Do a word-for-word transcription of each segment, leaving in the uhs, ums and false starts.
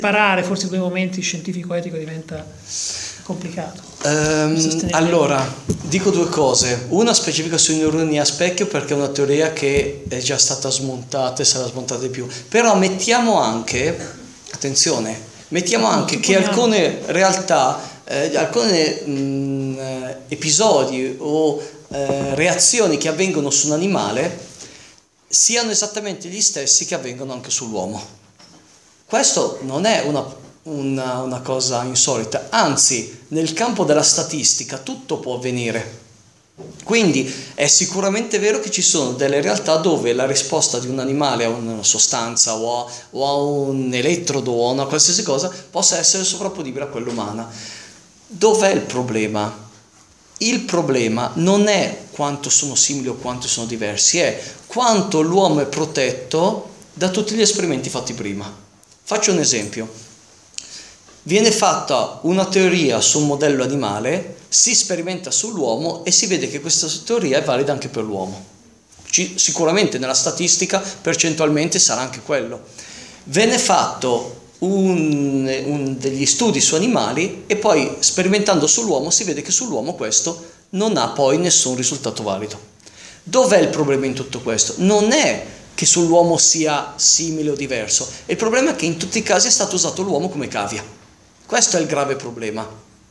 Separare forse i due momenti scientifico-etico diventa complicato. Um, allora, dico due cose. Una specifica sui neuroni a specchio, perché è una teoria che è già stata smontata e sarà smontata di più. Però mettiamo anche, attenzione, mettiamo anche che alcune realtà, eh, alcuni mm, episodi o eh, reazioni che avvengono su un animale siano esattamente gli stessi che avvengono anche sull'uomo. Questo non è una, una, una cosa insolita, anzi, nel campo della statistica tutto può avvenire. Quindi è sicuramente vero che ci sono delle realtà dove la risposta di un animale a una sostanza o a, o a un elettrodo o a una qualsiasi cosa possa essere sovrapponibile a quella umana. Dov'è il problema? Il problema non è quanto sono simili o quanto sono diversi, è quanto l'uomo è protetto da tutti gli esperimenti fatti prima. Faccio un esempio. Viene fatta una teoria su un modello animale, si sperimenta sull'uomo e si vede che questa teoria è valida anche per l'uomo. Ci, sicuramente nella statistica percentualmente sarà anche quello. Viene fatto un, un, degli studi su animali e poi sperimentando sull'uomo si vede che sull'uomo questo non ha poi nessun risultato valido. Dov'è il problema in tutto questo? Non è che sull'uomo sia simile o diverso. Il problema è che in tutti i casi è stato usato l'uomo come cavia. Questo è il grave problema.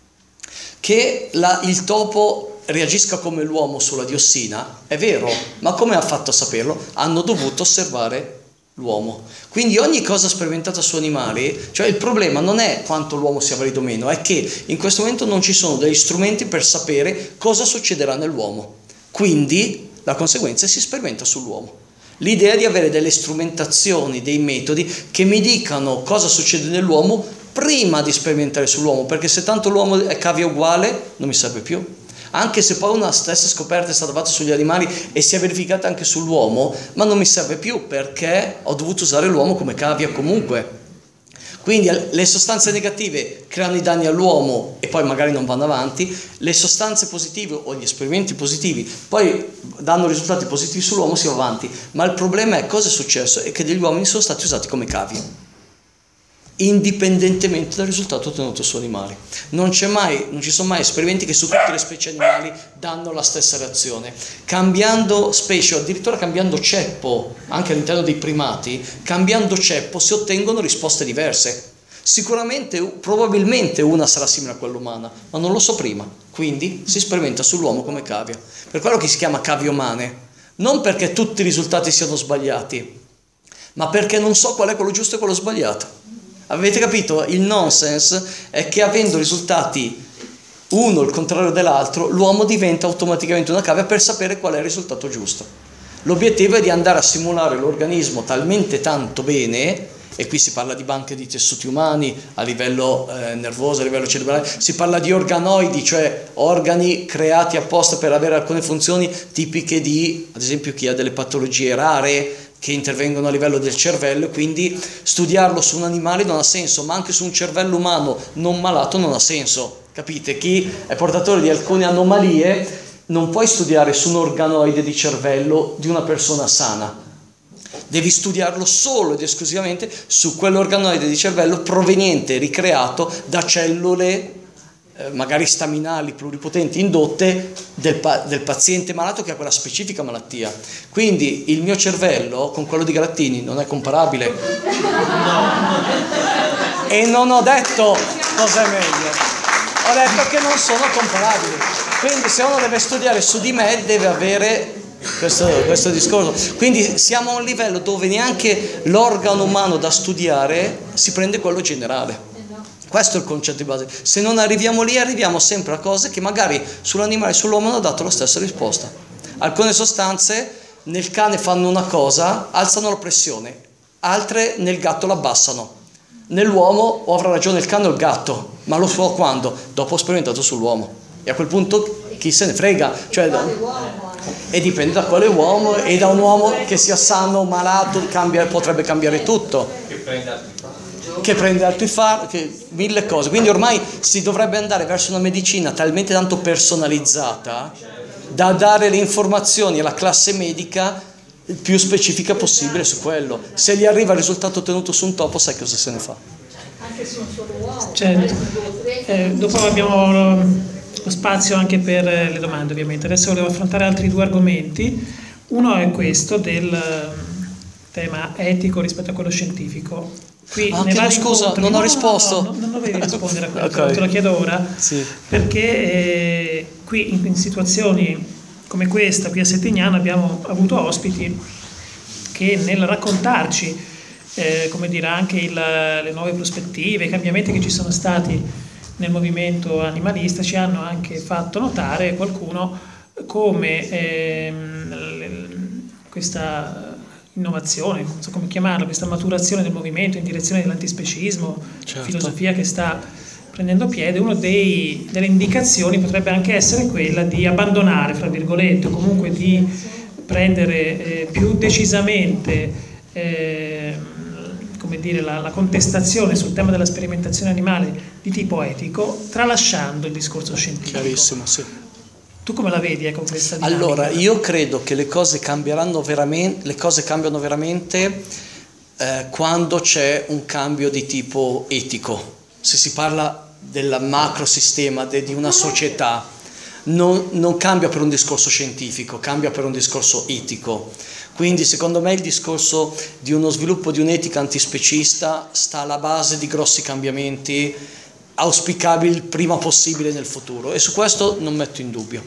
Che la, il topo reagisca come l'uomo sulla diossina è vero, ma come ha fatto a saperlo? Hanno dovuto osservare l'uomo. Quindi ogni cosa sperimentata su animali, cioè il problema non è quanto l'uomo sia valido o meno, è che in questo momento non ci sono degli strumenti per sapere cosa succederà nell'uomo. Quindi la conseguenza è che si sperimenta sull'uomo. L'idea di avere delle strumentazioni, dei metodi che mi dicano cosa succede nell'uomo prima di sperimentare sull'uomo, perché se tanto l'uomo è cavia uguale non mi serve più. Anche se poi una stessa scoperta è stata fatta sugli animali e si è verificata anche sull'uomo, ma non mi serve più perché ho dovuto usare l'uomo come cavia comunque. Quindi le sostanze negative creano i danni all'uomo e poi magari non vanno avanti, le sostanze positive o gli esperimenti positivi poi danno risultati positivi sull'uomo, si va avanti. Ma il problema è cosa è successo? È che degli uomini sono stati usati come cavi, indipendentemente dal risultato ottenuto su animali. Non c'è mai, non ci sono mai esperimenti che su tutte le specie animali danno la stessa reazione. Cambiando specie o addirittura cambiando ceppo, anche all'interno dei primati, cambiando ceppo si ottengono risposte diverse. Sicuramente, probabilmente una sarà simile a quella umana, ma non lo so prima. Quindi si sperimenta sull'uomo come cavia. Per quello che si chiama cavie umane, non perché tutti i risultati siano sbagliati, ma perché non so qual è quello giusto e quello sbagliato. Avete capito? Il nonsense è che avendo risultati uno il contrario dell'altro, l'uomo diventa automaticamente una cavia per sapere qual è il risultato giusto. L'obiettivo è di andare a simulare l'organismo talmente tanto bene, e qui si parla di banche di tessuti umani a livello eh, nervoso, a livello cerebrale, si parla di organoidi, cioè organi creati apposta per avere alcune funzioni tipiche di, ad esempio, chi ha delle patologie rare, che intervengono a livello del cervello, e quindi studiarlo su un animale non ha senso, ma anche su un cervello umano non malato non ha senso, capite? Chi è portatore di alcune anomalie non puoi studiare su un organoide di cervello di una persona sana, devi studiarlo solo ed esclusivamente su quell'organoide di cervello proveniente, ricreato da cellule magari staminali pluripotenti indotte del, pa- del paziente malato che ha quella specifica malattia. Quindi il mio cervello con quello di Grattini non è comparabile. E non ho detto cosa è meglio, ho detto che non sono comparabili. Quindi se uno deve studiare su di me deve avere questo, questo discorso. Quindi siamo a un livello dove neanche l'organo umano da studiare si prende quello generale. Questo è il concetto di base. Se non arriviamo lì, arriviamo sempre a cose che magari sull'animale e sull'uomo hanno dato la stessa risposta. Alcune sostanze nel cane fanno una cosa, alzano la pressione, altre nel gatto la abbassano. Nell'uomo o avrà ragione il cane o il gatto, ma lo so quando? Dopo ho sperimentato sull'uomo. E a quel punto chi se ne frega? Cioè, e dipende da quale uomo, e da un uomo che sia sano o malato cambia, potrebbe cambiare tutto. Che prende che prende altri farmaci, mille cose. Quindi ormai si dovrebbe andare verso una medicina talmente tanto personalizzata da dare le informazioni alla classe medica più specifica possibile su quello. Se gli arriva il risultato ottenuto su un topo, sai cosa se ne fa? anche se sono solo uomo, Certo. Eh, dopo abbiamo lo, lo spazio anche per le domande, ovviamente. Adesso volevo affrontare altri due argomenti. Uno è questo del eh, tema etico rispetto a quello scientifico. Qui Ah, nei chiedo vari scusa, incontri- non ho no, no, risposto. No, no, non dovevi rispondere a quello, Ok. te lo chiedo ora, Sì. perché eh, qui in, in situazioni come questa, qui a Settignano, abbiamo avuto ospiti che nel raccontarci, eh, come dire, anche il, le nuove prospettive, i cambiamenti che ci sono stati nel movimento animalista, ci hanno anche fatto notare qualcuno come ehm, l- questa innovazione, non so come chiamarla, questa maturazione del movimento in direzione dell'antispecismo, Certo. filosofia che sta prendendo piede, una delle indicazioni potrebbe anche essere quella di abbandonare, fra virgolette, o comunque di prendere eh, più decisamente eh, come dire, la, la contestazione sul tema della sperimentazione animale di tipo etico, tralasciando il discorso scientifico. Chiarissimo, sì. Tu come la vedi, ecco, questa dinamica? Allora, io credo che le cose cambieranno veramente, le cose cambiano veramente eh, quando c'è un cambio di tipo etico. Se si parla del macrosistema, de, di una società, non, non cambia per un discorso scientifico, cambia per un discorso etico. Quindi secondo me il discorso di uno sviluppo di un'etica antispecista sta alla base di grossi cambiamenti auspicabili il prima possibile nel futuro, e su questo non metto in dubbio.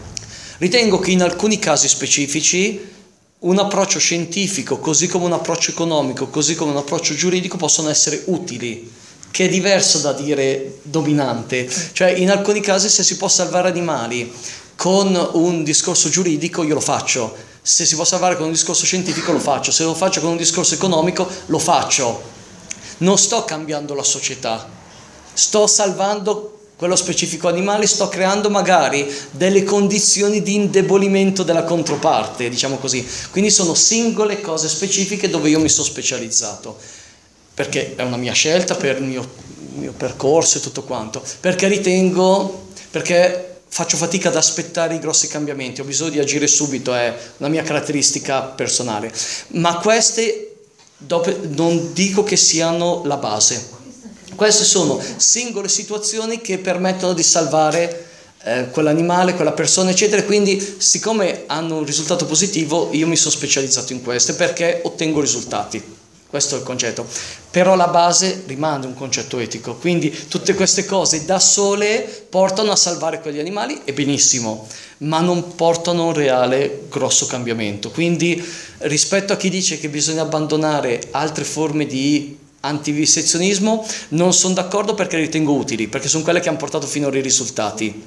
Ritengo che in alcuni casi specifici un approccio scientifico, così come un approccio economico, così come un approccio giuridico, possono essere utili, che è diverso da dire dominante. Cioè, in alcuni casi, se si può salvare animali con un discorso giuridico, io lo faccio. Se si può salvare con un discorso scientifico, lo faccio. Se lo faccio con un discorso economico, lo faccio. Non sto cambiando la società, sto salvando quello specifico animale, sto creando magari delle condizioni di indebolimento della controparte, diciamo così. Quindi sono singole cose specifiche dove io mi sono specializzato, perché è una mia scelta per il mio, mio percorso e tutto quanto, perché ritengo, perché faccio fatica ad aspettare i grossi cambiamenti, ho bisogno di agire subito, è una mia caratteristica personale, ma queste dopo, non dico che siano la base. Queste sono singole situazioni che permettono di salvare eh, quell'animale, quella persona, eccetera. Quindi, siccome hanno un risultato positivo, io mi sono specializzato in queste perché ottengo risultati. Questo è il concetto. Però la base rimane un concetto etico. Quindi tutte queste cose da sole portano a salvare quegli animali, e benissimo, ma non portano un reale grosso cambiamento. Quindi, rispetto a chi dice che bisogna abbandonare altre forme di antivisezionismo, non sono d'accordo, perché le ritengo utili, perché sono quelle che hanno portato finora i risultati,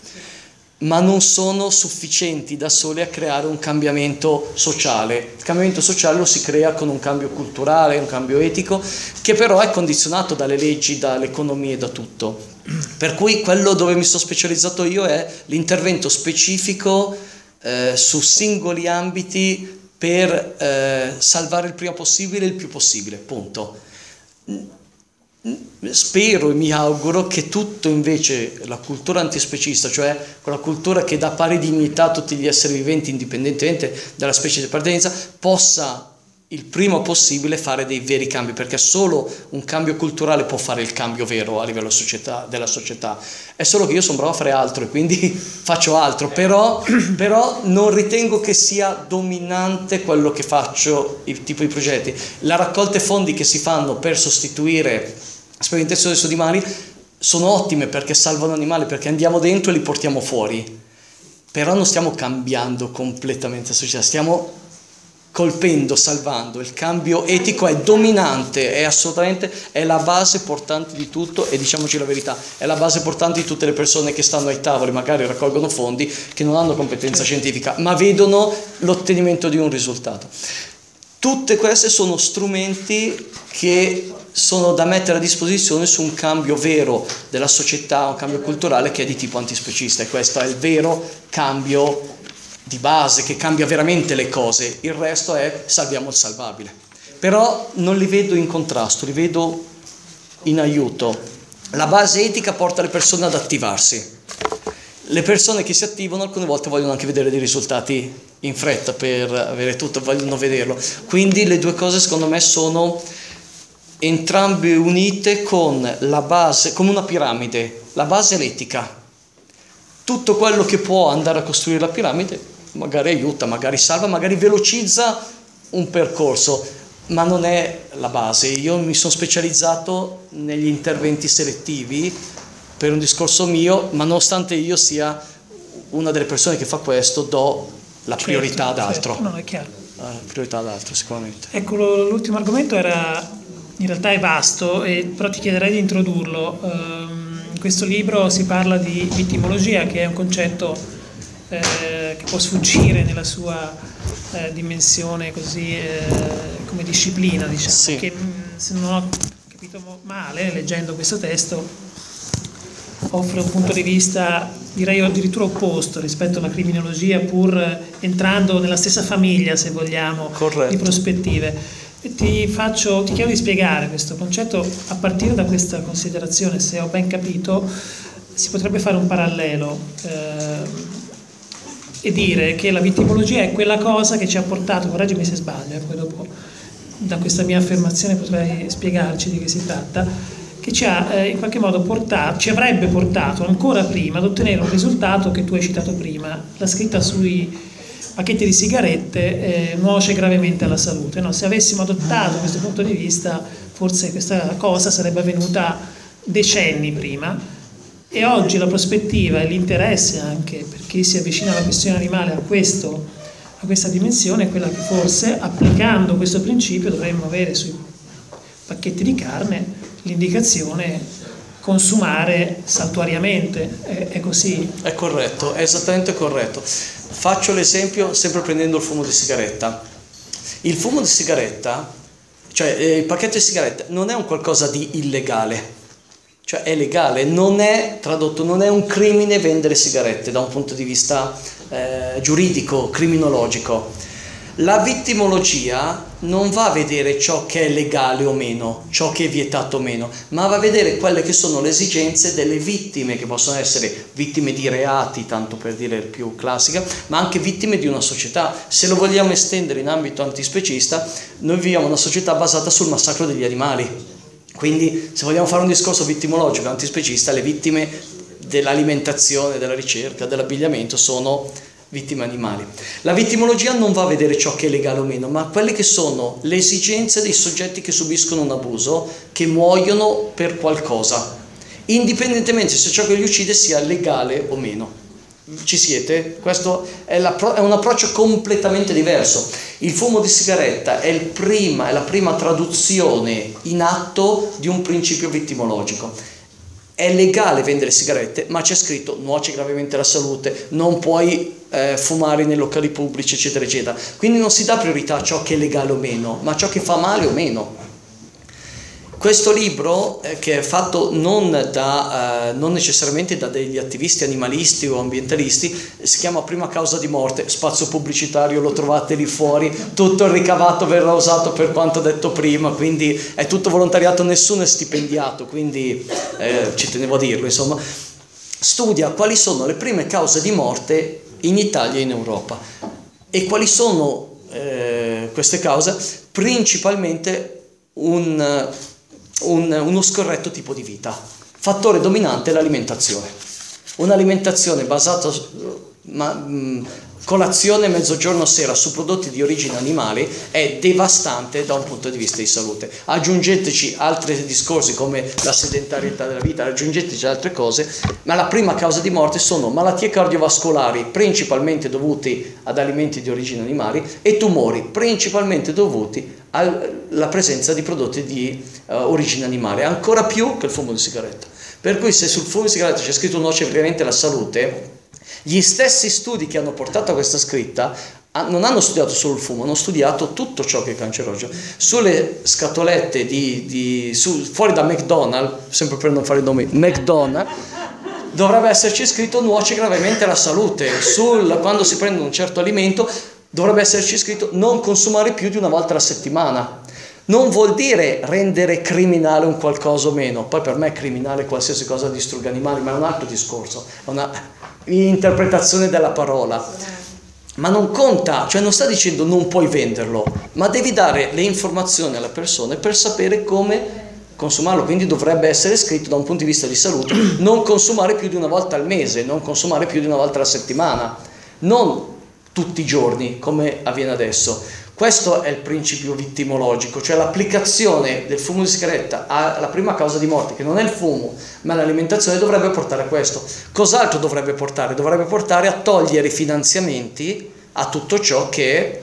ma non sono sufficienti da sole a creare un cambiamento sociale. Il cambiamento sociale lo si crea con un cambio culturale, un cambio etico, che però è condizionato dalle leggi, dall'economia e da tutto. Per cui quello dove mi sono specializzato io è l'intervento specifico eh, su singoli ambiti per eh, salvare il prima possibile il più possibile, punto. Spero e mi auguro che tutto invece, la cultura antispecista, cioè quella cultura che dà pari dignità a tutti gli esseri viventi indipendentemente dalla specie di appartenenza, possa il prima possibile fare dei veri cambi, perché solo un cambio culturale può fare il cambio vero a livello società, della società. È solo che io sono bravo a fare altro e quindi faccio altro, però, però non ritengo che sia dominante quello che faccio, il tipo di progetti. La raccolta fondi che si fanno per sostituire sperimentazioni su animali sono ottime, perché salvano animali, perché andiamo dentro e li portiamo fuori, però non stiamo cambiando completamente la società, stiamo colpendo, salvando. Il cambio etico è dominante, è assolutamente, è la base portante di tutto, e diciamoci la verità, è la base portante di tutte le persone che stanno ai tavoli, magari raccolgono fondi, che non hanno competenza scientifica, ma vedono l'ottenimento di un risultato. Tutte queste sono strumenti che sono da mettere a disposizione su un cambio vero della società, un cambio culturale che è di tipo antispecista, e questo è il vero cambio di base, che cambia veramente le cose. Il resto è salviamo il salvabile. Però non li vedo in contrasto, li vedo in aiuto. La base etica porta le persone ad attivarsi. Le persone che si attivano alcune volte vogliono anche vedere dei risultati in fretta per avere tutto, vogliono vederlo. Quindi le due cose secondo me sono entrambe unite con la base, come una piramide, la base è l'etica. Tutto quello che può andare a costruire la piramide magari aiuta, magari salva, magari velocizza un percorso, ma non è la base. Io mi sono specializzato negli interventi selettivi per un discorso mio, ma nonostante io sia una delle persone che fa questo, do la Certo, priorità ad altro. certo, no, è chiaro. La priorità ad altro, sicuramente. Ecco, lo- l'ultimo argomento era, in realtà è vasto, e, però ti chiederei di introdurlo. Ehm, in questo libro si parla di vittimologia, che è un concetto eh, che può sfuggire nella sua eh, dimensione così eh, come disciplina, diciamo, Sì. che mh, se non ho capito mo- male, leggendo questo testo, offre un punto di vista, direi addirittura opposto rispetto alla criminologia, pur entrando nella stessa famiglia, se vogliamo, Corretto. di prospettive. E ti faccio, ti chiedo di spiegare questo concetto a partire da questa considerazione. Se ho ben capito, si potrebbe fare un parallelo eh, e dire che la vittimologia è quella cosa che ci ha portato, correggimi se sbaglio, e poi dopo da questa mia affermazione potrai spiegarci di che si tratta, che ci ha eh, in qualche modo portato, ci avrebbe portato ancora prima ad ottenere un risultato che tu hai citato prima, la scritta sui pacchetti di sigarette eh, nuoce gravemente alla salute. No? Se avessimo adottato questo punto di vista, forse questa cosa sarebbe avvenuta decenni prima, e oggi la prospettiva e l'interesse anche per chi si avvicina alla questione animale a questo, a questa dimensione è quella che forse, applicando questo principio, dovremmo avere sui pacchetti di carne l'indicazione consumare saltuariamente. È, è così? È corretto, è esattamente corretto. Faccio l'esempio sempre prendendo il fumo di sigaretta. Il fumo di sigaretta, cioè eh, il pacchetto di sigaretta, non è un qualcosa di illegale, cioè è legale, non è tradotto, non è un crimine vendere sigarette da un punto di vista eh, giuridico, criminologico. La vittimologia non va a vedere ciò che è legale o meno, ciò che è vietato o meno, ma va a vedere quelle che sono le esigenze delle vittime, che possono essere vittime di reati, tanto per dire il più classica, ma anche vittime di una società. Se lo vogliamo estendere in ambito antispecista, noi viviamo una società basata sul massacro degli animali. Quindi, se vogliamo fare un discorso vittimologico antispecista, le vittime dell'alimentazione, della ricerca, dell'abbigliamento sono vittime animali. La vittimologia non va a vedere ciò che è legale o meno, ma quelle che sono le esigenze dei soggetti che subiscono un abuso, che muoiono per qualcosa, indipendentemente se ciò che li uccide sia legale o meno. Ci siete? Questo è, è un approccio completamente diverso. Il fumo di sigaretta è, il prima, è la prima traduzione in atto di un principio vittimologico. È legale vendere sigarette, ma c'è scritto nuoce gravemente alla salute, non puoi eh, fumare nei locali pubblici, eccetera, eccetera. Quindi non si dà priorità a ciò che è legale o meno, ma a ciò che fa male o meno. Questo libro, eh, che è fatto non, da, eh, non necessariamente da degli attivisti animalisti o ambientalisti, si chiama Prima causa di morte, spazio pubblicitario, lo trovate lì fuori, tutto il ricavato verrà usato per quanto detto prima, quindi è tutto volontariato, nessuno è stipendiato, quindi eh, ci tenevo a dirlo, insomma. Studia quali sono le prime cause di morte in Italia e in Europa e quali sono eh, queste cause, principalmente un... Un, uno scorretto tipo di vita. Fattore dominante è l'alimentazione. Un'alimentazione basata su ma, mh, colazione, mezzogiorno, sera su prodotti di origine animale è devastante da un punto di vista di salute. Aggiungeteci altri discorsi come la sedentarietà della vita, aggiungeteci altre cose, ma la prima causa di morte sono malattie cardiovascolari principalmente dovuti ad alimenti di origine animale e tumori principalmente dovuti alla presenza di prodotti di uh, origine animale, ancora più che il fumo di sigaretta. Per cui se sul fumo di sigaretta c'è scritto nuoce gravemente alla salute, gli stessi studi che hanno portato a questa scritta non hanno studiato solo il fumo, hanno studiato tutto ciò che è cancerogeno. Sulle scatolette di, di su, fuori da McDonald's, sempre per non fare i nomi, McDonald's, dovrebbe esserci scritto nuoce gravemente alla salute. Sul, quando si prende un certo alimento dovrebbe esserci scritto non consumare più di una volta alla settimana. Non vuol dire rendere criminale un qualcosa o meno, poi per me è criminale qualsiasi cosa distrugga animali, ma è un altro discorso, è una interpretazione della parola. ma non conta, cioè non sta dicendo non puoi venderlo, ma devi dare le informazioni alle persone per sapere come consumarlo, quindi dovrebbe essere scritto da un punto di vista di salute, non consumare più di una volta al mese, non consumare più di una volta alla settimana, non tutti i giorni come avviene adesso. Questo è il principio vittimologico, cioè l'applicazione del fumo di sigaretta alla prima causa di morte, che non è il fumo, ma l'alimentazione, dovrebbe portare a questo. Cos'altro dovrebbe portare? Dovrebbe portare a togliere i finanziamenti a tutto ciò che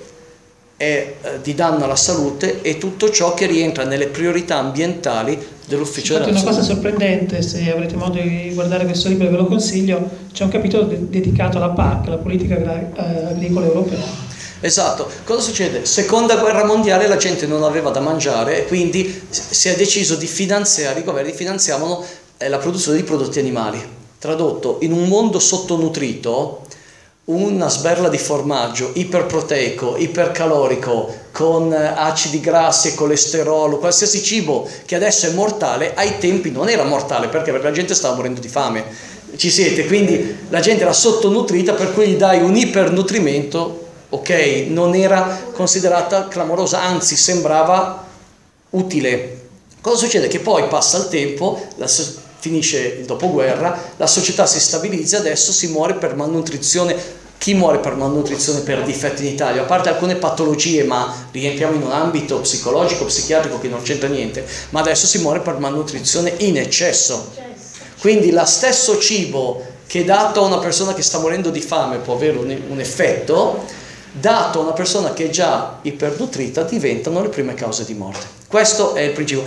è di danno alla salute e tutto ciò che rientra nelle priorità ambientali dell'ufficio della salute. Una cosa salute. sorprendente, se avrete modo di guardare questo libro ve lo consiglio, c'è un capitolo de- dedicato alla P A C, la politica agra- agricola europea. Esatto, cosa succede? Seconda guerra mondiale, la gente non aveva da mangiare e quindi si è deciso di finanziare, i governi finanziavano la produzione di prodotti animali. Tradotto, in un mondo sottonutrito, una sberla di formaggio iperproteico, ipercalorico, con acidi grassi e colesterolo, qualsiasi cibo che adesso è mortale, ai tempi non era mortale, perché? Perché la gente stava morendo di fame. Ci siete? Quindi la gente era sottonutrita, per cui gli dai un ipernutrimento. Ok, non era considerata clamorosa, anzi sembrava utile. Cosa succede? Che poi passa il tempo, la, finisce il dopoguerra, la società si stabilizza, adesso si muore per malnutrizione. Chi muore per malnutrizione per difetti in Italia? A parte alcune patologie, ma rientriamo in un ambito psicologico, psichiatrico che non c'entra niente, ma adesso si muore per malnutrizione in eccesso. Quindi lo stesso cibo che dato a una persona che sta morendo di fame può avere un, un effetto, dato a una persona che è già ipernutrita diventano le prime cause di morte. Questo è il principio.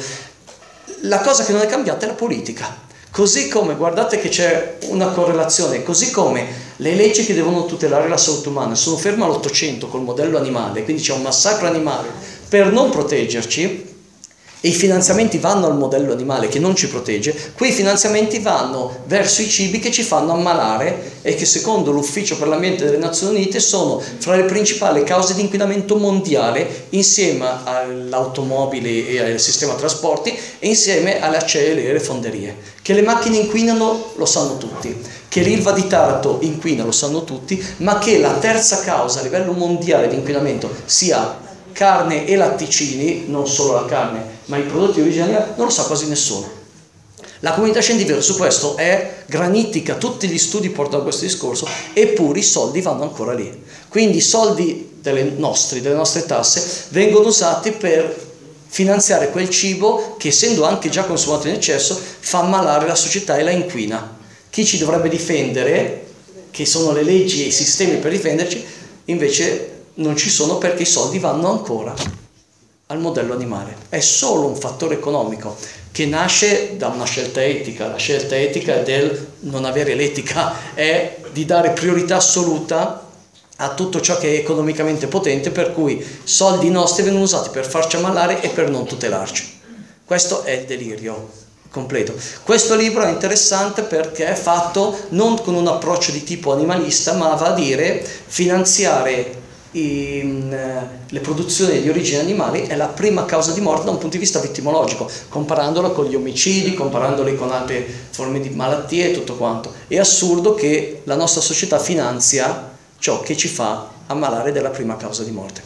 La cosa che non è cambiata è la politica. Così come, guardate che c'è una correlazione, così come le leggi che devono tutelare la salute umana sono ferme all'Ottocento col modello animale, quindi c'è un massacro animale per non proteggerci, e i finanziamenti vanno al modello animale che non ci protegge, quei finanziamenti vanno verso i cibi che ci fanno ammalare e che secondo l'Ufficio per l'Ambiente delle Nazioni Unite sono fra le principali cause di inquinamento mondiale, insieme all'automobile e al sistema trasporti e insieme alle acciaierie e alle fonderie. Che le macchine inquinano lo sanno tutti, che l'Ilva di Taranto inquina lo sanno tutti, ma che la terza causa a livello mondiale di inquinamento sia carne e latticini, non solo la carne, ma i prodotti originali, non lo sa quasi nessuno. La comunità scientifica su questo è granitica, tutti gli studi portano a questo discorso, eppure i soldi vanno ancora lì. Quindi i soldi delle nostri, delle nostre tasse vengono usati per finanziare quel cibo che, essendo anche già consumato in eccesso, fa ammalare la società e la inquina. Chi ci dovrebbe difendere, che sono le leggi e i sistemi per difenderci, invece non ci sono, perché i soldi vanno ancora al modello animale. È solo un fattore economico che nasce da una scelta etica. La scelta etica è del non avere l'etica, è di dare priorità assoluta a tutto ciò che è economicamente potente, per cui soldi nostri vengono usati per farci ammalare e per non tutelarci. Questo è il delirio completo. Questo libro è interessante perché è fatto non con un approccio di tipo animalista, ma va a dire finanziare I, le produzioni di origine animali è la prima causa di morte da un punto di vista vittimologico, comparandola con gli omicidi, comparandoli con altre forme di malattie e tutto quanto. È assurdo che la nostra società finanzia ciò che ci fa ammalare della prima causa di morte.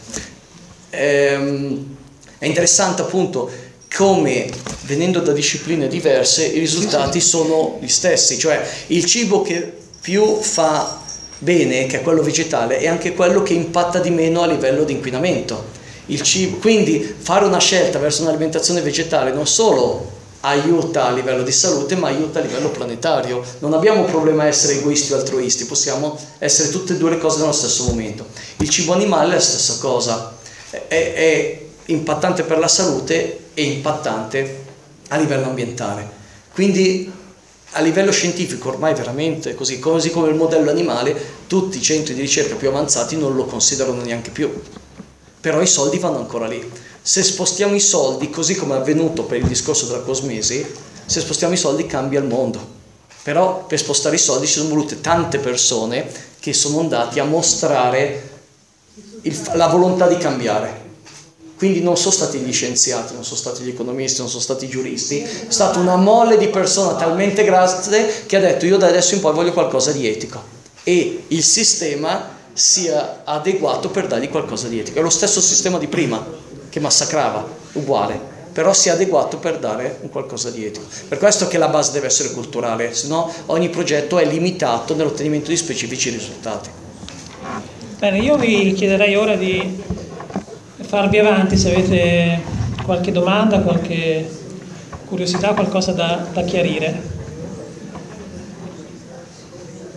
Ehm, è interessante appunto come, venendo da discipline diverse, i risultati sono gli stessi, cioè il cibo che più fa bene, che è quello vegetale, è anche quello che impatta di meno a livello di inquinamento. Il cibo, quindi fare una scelta verso un'alimentazione vegetale non solo aiuta a livello di salute, ma aiuta a livello planetario. Non abbiamo un problema a essere egoisti o altruisti, possiamo essere tutte e due le cose nello stesso momento. Il cibo animale è la stessa cosa, è, è impattante per la salute e impattante a livello ambientale. Quindi a livello scientifico ormai veramente così, così come il modello animale, tutti i centri di ricerca più avanzati non lo considerano neanche più, però i soldi vanno ancora lì. Se spostiamo i soldi, così come è avvenuto per il discorso della cosmesi, se spostiamo i soldi cambia il mondo, però per spostare i soldi ci sono volute tante persone che sono andati a mostrare il, la volontà di cambiare. Quindi non sono stati gli scienziati, non sono stati gli economisti, non sono stati i giuristi, è stata una mole di persone talmente grande che ha detto: io da adesso in poi voglio qualcosa di etico. E il sistema sia adeguato per dargli qualcosa di etico. È lo stesso sistema di prima che massacrava, uguale, però sia adeguato per dare un qualcosa di etico. Per questo che la base deve essere culturale, se no ogni progetto è limitato nell'ottenimento di specifici risultati. Bene, io vi chiederei ora di farvi avanti se avete qualche domanda, qualche curiosità, qualcosa da, da chiarire.